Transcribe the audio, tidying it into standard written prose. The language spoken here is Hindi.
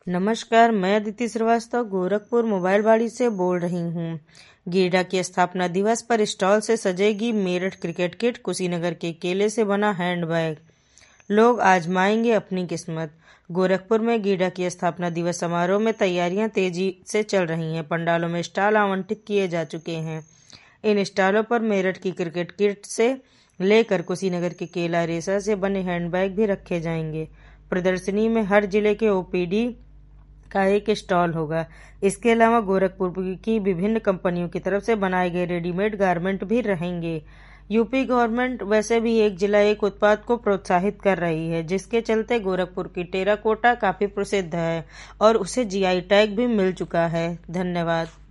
नमस्कार, मैं अदिति श्रीवास्तव गोरखपुर मोबाइल बाड़ी से बोल रही हूँ। गीडा के स्थापना दिवस पर स्टॉल से सजेगी मेरठ क्रिकेट किट, कुशीनगर के केले से बना हैंडबैग। लोग आजमाएंगे अपनी किस्मत। गोरखपुर में गीडा की स्थापना दिवस समारोह में तैयारियां तेजी से चल रही हैं। पंडालों में स्टॉल आवंटित किए जा चुके हैं। इन स्टॉलों पर मेरठ की क्रिकेट किट से लेकर कुशीनगर के केला रेशा से बने हैंडबैग भी रखे जाएंगे। प्रदर्शनी में हर जिले के ओपीडी का एक स्टॉल होगा। इसके अलावा गोरखपुर की विभिन्न कंपनियों की तरफ से बनाए गए रेडीमेड गारमेंट भी रहेंगे। यूपी गवर्नमेंट वैसे भी एक जिला एक उत्पाद को प्रोत्साहित कर रही है, जिसके चलते गोरखपुर की टेराकोटा काफी प्रसिद्ध है और उसे जीआई टैग भी मिल चुका है। धन्यवाद।